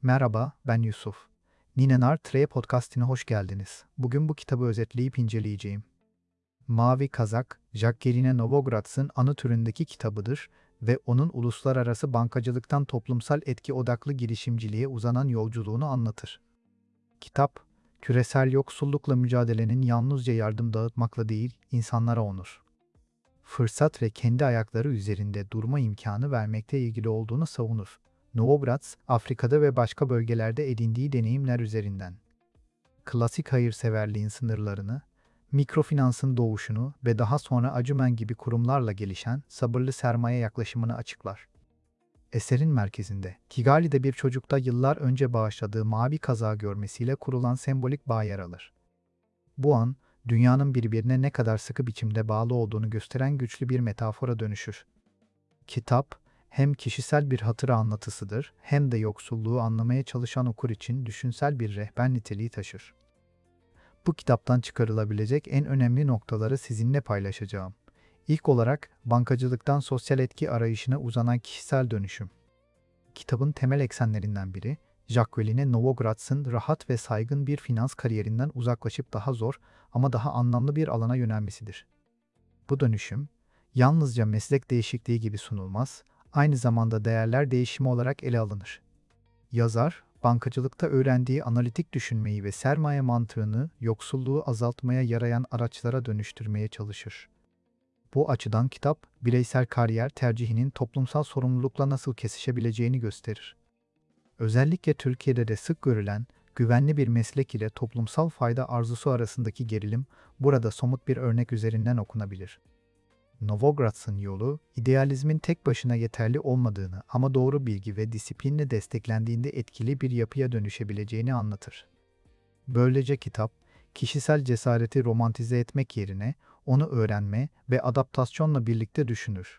Merhaba, ben Yusuf. Ninenar Trey Podcast'ine hoş geldiniz. Bugün bu kitabı özetleyip inceleyeceğim. Mavi Kazak, Jacqueline Novogratz'ın anı türündeki kitabıdır ve onun uluslararası bankacılıktan toplumsal etki odaklı girişimciliğe uzanan yolculuğunu anlatır. Kitap, küresel yoksullukla mücadelenin yalnızca yardım dağıtmakla değil, insanlara onur, fırsat ve kendi ayakları üzerinde durma imkanı vermekte ilgili olduğunu savunur. Novogratz, Afrika'da ve başka bölgelerde edindiği deneyimler üzerinden klasik hayırseverliğin sınırlarını, mikrofinansın doğuşunu ve daha sonra Acumen gibi kurumlarla gelişen sabırlı sermaye yaklaşımını açıklar. Eserin merkezinde, Kigali'de bir çocukta yıllar önce bağışladığı mavi kazağı görmesiyle kurulan sembolik bağ yer alır. Bu an, dünyanın birbirine ne kadar sıkı biçimde bağlı olduğunu gösteren güçlü bir metafora dönüşür. Kitap, hem kişisel bir hatıra anlatısıdır, hem de yoksulluğu anlamaya çalışan okur için düşünsel bir rehber niteliği taşır. Bu kitaptan çıkarılabilecek en önemli noktaları sizinle paylaşacağım. İlk olarak, bankacılıktan sosyal etki arayışına uzanan kişisel dönüşüm. Kitabın temel eksenlerinden biri, Jacqueline Novogratz'ın rahat ve saygın bir finans kariyerinden uzaklaşıp daha zor ama daha anlamlı bir alana yönelmesidir. Bu dönüşüm, yalnızca meslek değişikliği gibi sunulmaz, aynı zamanda değerler değişimi olarak ele alınır. Yazar, bankacılıkta öğrendiği analitik düşünmeyi ve sermaye mantığını yoksulluğu azaltmaya yarayan araçlara dönüştürmeye çalışır. Bu açıdan kitap, bireysel kariyer tercihinin toplumsal sorumlulukla nasıl kesişebileceğini gösterir. Özellikle Türkiye'de de sık görülen, güvenli bir meslek ile toplumsal fayda arzusu arasındaki gerilim, burada somut bir örnek üzerinden okunabilir. Novogratz'ın yolu, idealizmin tek başına yeterli olmadığını ama doğru bilgi ve disiplinle desteklendiğinde etkili bir yapıya dönüşebileceğini anlatır. Böylece kitap, kişisel cesareti romantize etmek yerine onu öğrenme ve adaptasyonla birlikte düşünür.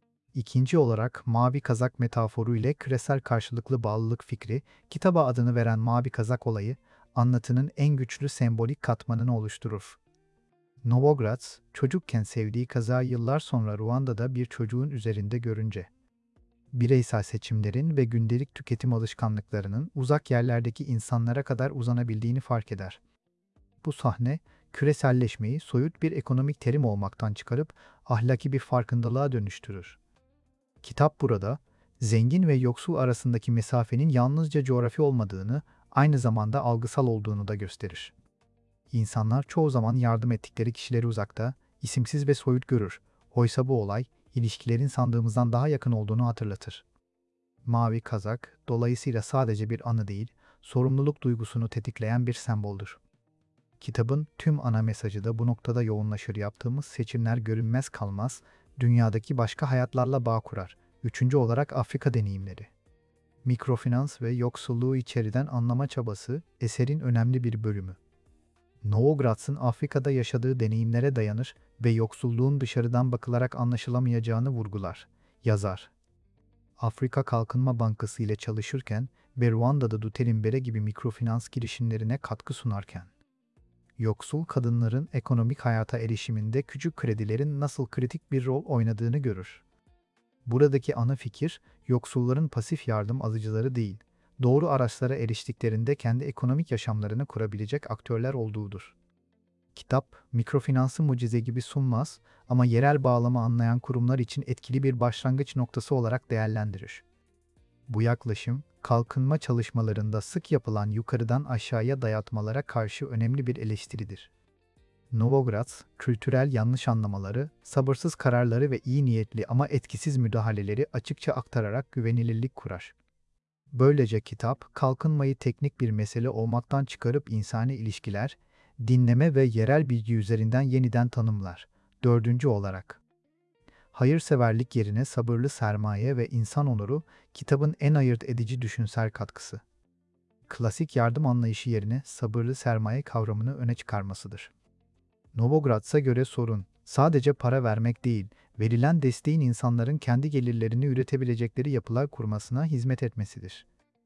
İkinci olarak mavi kazak metaforu ile küresel karşılıklı bağlılık fikri, kitaba adını veren mavi kazak olayı, anlatının en güçlü sembolik katmanını oluşturur. Novogratz, çocukken sevdiği kazağı yıllar sonra Ruanda'da bir çocuğun üzerinde görünce, bireysel seçimlerin ve gündelik tüketim alışkanlıklarının uzak yerlerdeki insanlara kadar uzanabildiğini fark eder. Bu sahne, küreselleşmeyi soyut bir ekonomik terim olmaktan çıkarıp ahlaki bir farkındalığa dönüştürür. Kitap burada, zengin ve yoksul arasındaki mesafenin yalnızca coğrafi olmadığını, aynı zamanda algısal olduğunu da gösterir. İnsanlar çoğu zaman yardım ettikleri kişileri uzakta, isimsiz ve soyut görür. Oysa bu olay, ilişkilerin sandığımızdan daha yakın olduğunu hatırlatır. Mavi kazak, dolayısıyla sadece bir anı değil, sorumluluk duygusunu tetikleyen bir semboldür. Kitabın tüm ana mesajı da bu noktada yoğunlaşır. Yaptığımız seçimler görünmez kalmaz, dünyadaki başka hayatlarla bağ kurar. Üçüncü olarak Afrika deneyimleri. Mikrofinans ve yoksulluğu içeriden anlama çabası, eserin önemli bir bölümü. Novogratz'ın Afrika'da yaşadığı deneyimlere dayanır ve yoksulluğun dışarıdan bakılarak anlaşılamayacağını vurgular. Yazar, Afrika Kalkınma Bankası ile çalışırken ve Ruanda'da Duterimbere gibi mikrofinans girişimlerine katkı sunarken, yoksul kadınların ekonomik hayata erişiminde küçük kredilerin nasıl kritik bir rol oynadığını görür. Buradaki ana fikir, yoksulların pasif yardım alıcıları değil, doğru araçlara eriştiklerinde kendi ekonomik yaşamlarını kurabilecek aktörler olduğudur. Kitap, mikrofinansı mucize gibi sunmaz ama yerel bağlamı anlayan kurumlar için etkili bir başlangıç noktası olarak değerlendirir. Bu yaklaşım, kalkınma çalışmalarında sık yapılan yukarıdan aşağıya dayatmalara karşı önemli bir eleştiridir. Novogratz, kültürel yanlış anlamaları, sabırsız kararları ve iyi niyetli ama etkisiz müdahaleleri açıkça aktararak güvenilirlik kurar. Böylece kitap, kalkınmayı teknik bir mesele olmaktan çıkarıp insani ilişkiler, dinleme ve yerel bilgi üzerinden yeniden tanımlar. Dördüncü olarak, hayırseverlik yerine sabırlı sermaye ve insan onuru, kitabın en ayırt edici düşünsel katkısı. Klasik yardım anlayışı yerine sabırlı sermaye kavramını öne çıkarmasıdır. Novogratz'a göre sorun, sadece para vermek değil, verilen desteğin insanların kendi gelirlerini üretebilecekleri yapılar kurmasına hizmet etmesidir.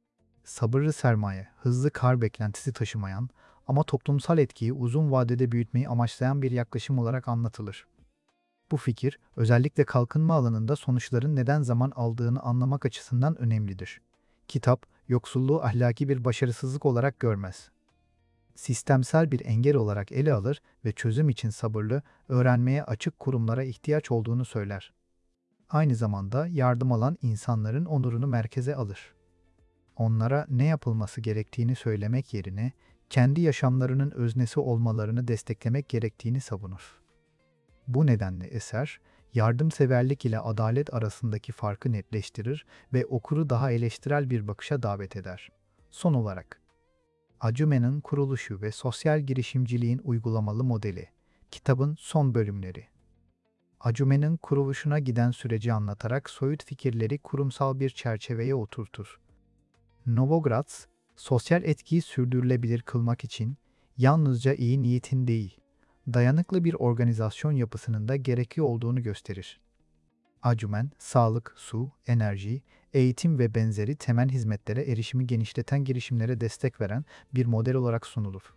Sabırlı sermaye, hızlı kar beklentisi taşımayan ama toplumsal etkiyi uzun vadede büyütmeyi amaçlayan bir yaklaşım olarak anlatılır. Bu fikir, özellikle kalkınma alanında sonuçların neden zaman aldığını anlamak açısından önemlidir. Kitap, yoksulluğu ahlaki bir başarısızlık olarak görmez. Sistemsel bir engel olarak ele alır ve çözüm için sabırlı, öğrenmeye açık kurumlara ihtiyaç olduğunu söyler. Aynı zamanda yardım alan insanların onurunu merkeze alır. Onlara ne yapılması gerektiğini söylemek yerine kendi yaşamlarının öznesi olmalarını desteklemek gerektiğini savunur. Bu nedenle eser, yardımseverlik ile adalet arasındaki farkı netleştirir ve okuru daha eleştirel bir bakışa davet eder. Son olarak, Acumen'in kuruluşu ve sosyal girişimciliğin uygulamalı modeli, kitabın son bölümleri. Acumen'in kuruluşuna giden süreci anlatarak soyut fikirleri kurumsal bir çerçeveye oturtur. Novogratz, sosyal etkiyi sürdürülebilir kılmak için yalnızca iyi niyetin değil, dayanıklı bir organizasyon yapısının da gerekli olduğunu gösterir. Acumen, sağlık, su, enerji, eğitim ve benzeri temel hizmetlere erişimi genişleten girişimlere destek veren bir model olarak sunulur.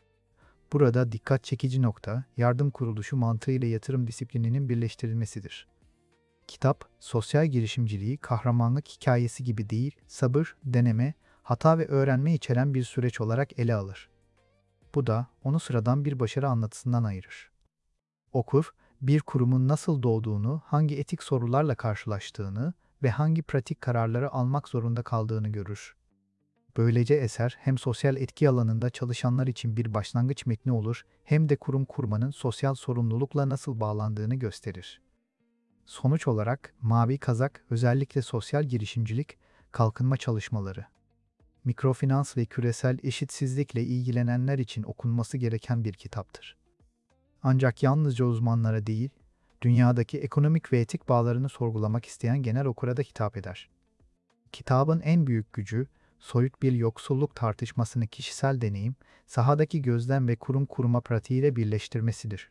Burada dikkat çekici nokta, yardım kuruluşu mantığıyla yatırım disiplininin birleştirilmesidir. Kitap, sosyal girişimciliği kahramanlık hikayesi gibi değil, sabır, deneme, hata ve öğrenme içeren bir süreç olarak ele alır. Bu da onu sıradan bir başarı anlatısından ayırır. Okur, bir kurumun nasıl doğduğunu, hangi etik sorularla karşılaştığını ve hangi pratik kararları almak zorunda kaldığını görür. Böylece eser hem sosyal etki alanında çalışanlar için bir başlangıç metni olur, hem de kurum kurmanın sosyal sorumlulukla nasıl bağlandığını gösterir. Sonuç olarak Mavi Kazak özellikle sosyal girişimcilik, kalkınma çalışmaları, mikrofinans ve küresel eşitsizlikle ilgilenenler için okunması gereken bir kitaptır. Ancak yalnızca uzmanlara değil, dünyadaki ekonomik ve etik bağlarını sorgulamak isteyen genel okura da hitap eder. Kitabın en büyük gücü, soyut bir yoksulluk tartışmasını kişisel deneyim, sahadaki gözlem ve kurum kurma pratiğiyle birleştirmesidir.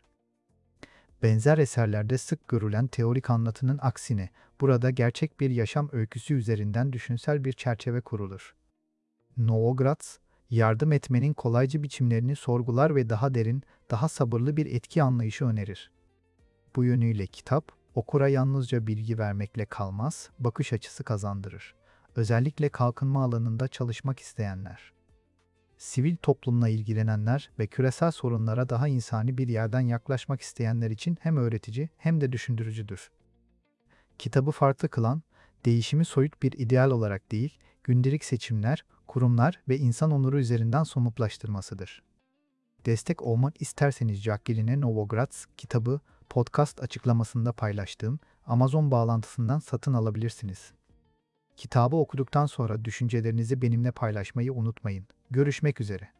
Benzer eserlerde sık görülen teorik anlatının aksine, burada gerçek bir yaşam öyküsü üzerinden düşünsel bir çerçeve kurulur. Novogratz, yardım etmenin kolaycı biçimlerini sorgular ve daha derin, daha sabırlı bir etki anlayışı önerir. Bu yönüyle kitap, okura yalnızca bilgi vermekle kalmaz, bakış açısı kazandırır. Özellikle kalkınma alanında çalışmak isteyenler, sivil toplumla ilgilenenler ve küresel sorunlara daha insani bir yerden yaklaşmak isteyenler için hem öğretici hem de düşündürücüdür. Kitabı farklı kılan, değişimi soyut bir ideal olarak değil, gündelik seçimler, kurumlar ve insan onuru üzerinden somutlaştırmasıdır. Destek olmak isterseniz Jacqueline Novogratz kitabı podcast açıklamasında paylaştığım Amazon bağlantısından satın alabilirsiniz. Kitabı okuduktan sonra düşüncelerinizi benimle paylaşmayı unutmayın. Görüşmek üzere.